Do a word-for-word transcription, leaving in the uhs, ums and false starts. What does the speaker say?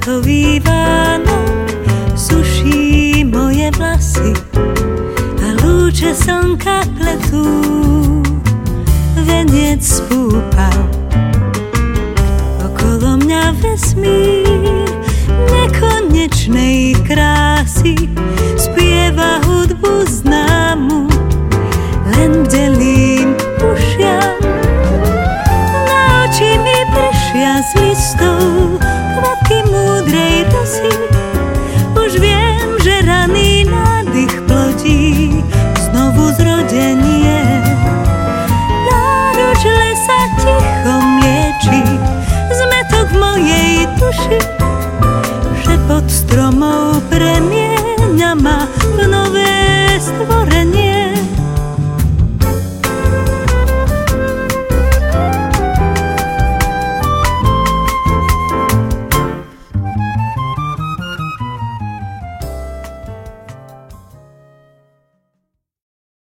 Letový Vánok suší moje vlasy a lúče slnka pletú veniec spúpal. Okolo mňa vesmír nekonečnej krásy